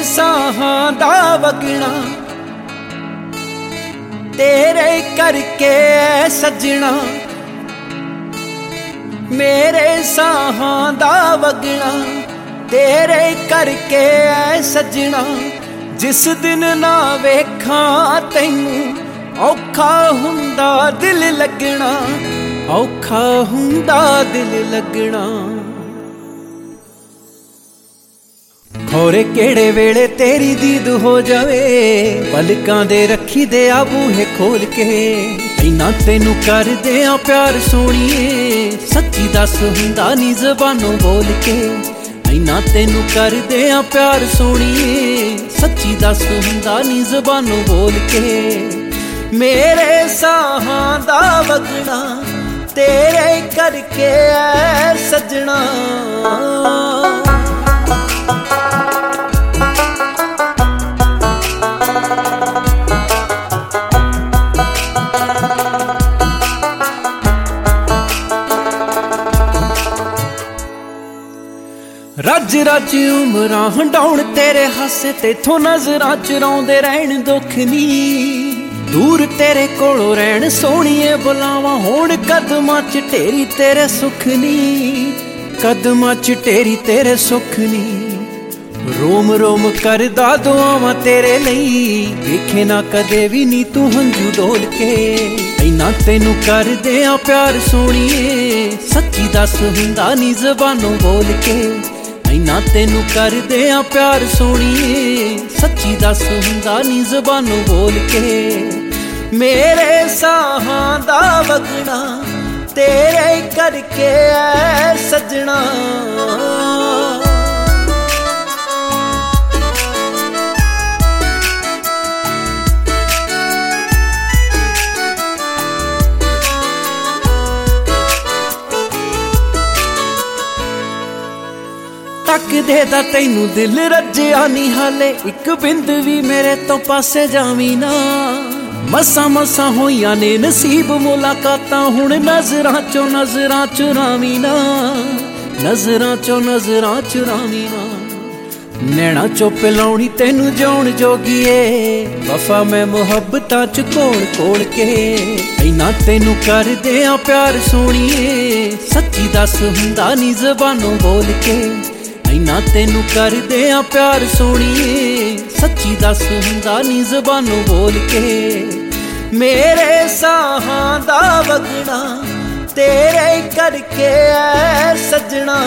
ਸਾਹਾਂ ਦਾ ਵਗਣਾ तेरे करके सजना, मेरे साहां दा वगना तेरे करके सजना। जिस दिन ना वेखां तैनूं औखा हुंदा दिल लगना, औखा हुंदा दिल लगना। खोरे केड़े वेले तेरी दीद हो जावे, पलकां दे रखी दे आ बूहे खोल के। इन्ना तेनू कर दे आ प्यार सोणीए, सच्ची दस हुंदा नी ज़बानों बोल के। इन्ना तेनू कर दे आ प्यार सोणीए, सच्ची दस हुंदा नी ज़बानों बोल के। मेरे साहां दा वगना तेरे करके सजना। रज रज उमरां हंडाउण तेरे हासे तेथों नजरां चुराउंदे रहण दुख नी। दूर तेरे कोलों रहण सोहणीए बुलावां होण कदमां च ढेरी तेरे सुख नी, कदमां च ढेरी तेरे सुख नी। रोम रोम करदा दुआवां तेरे लई, वेखे ना कदे भी नी तू हंझू डोल के। इन्ना तेनू कर दे आ प्यार सोहणीए, सच्ची दस हुंदा नी ज़बानों बोल के। इन्ना तेनू कर दे आ प्यार सोहणीए, सच्ची दस हुंदा नी ज़बानों बोल के। मेरे साहां दा वगना तेरे करके सजना। तक दे दा तैनू दिल रज्जिया नी हाले, एक बिंद भी मेरे तो पासे जावी ना। मसा मसा होइया ने नसीब मुलाकातां, हुण नजरां चो नजरां चुरावी ना, नजरां चो नजरां चुरावी ना। नैना चो पिलाउणी तैनू जाउण जोगीए, वफा मैं मुहब्बतां च कोल कोल के। इन्ना तेनू कर दे आ प्यार सोहणीए, सच्ची दस हुंदा नी ज़बानों बोल के। इन्ना तेनू कर दे आ प्यार सोहणीए, सच्ची दस हुंदा नी ज़बानों बोल के। मेरे साहां दा वगना तेरे करके सजना।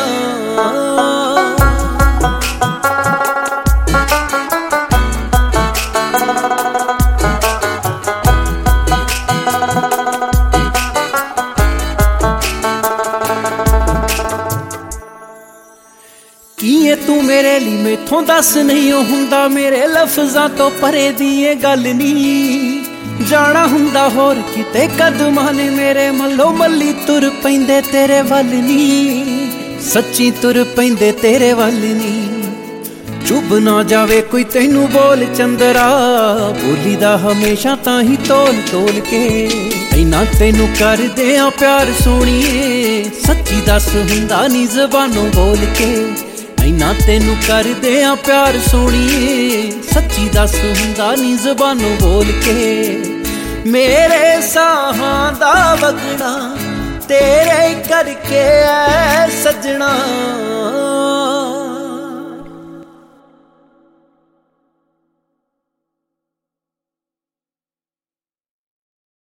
किए तू मेरे ली मैथों दस नहीं हुंदा, मेरे लफ्ज़ां तो परे दी ये गल नी। जाना हुंदा होर किते कदमां ने मेरे मल्लो मल्ली तुर पैंदे तेरे वल नी, सच्ची तुर पैंदे तेरे वल नी। चुभ ना जावे कोई तैनू बोल चंदरा, बोली दा हमेशा ताही तोल तोल के। इन्ना तेनू कर दे आ प्यार सोहणीए, सच्ची दस हुंदा नी ज़बानों बोल के। इन्ना तेनू कर दे आ प्यार सोहणीए, सच्ची दस हुंदा नी ज़बानों बोल के। मेरे साहां दा वगना तेरे करके सजना।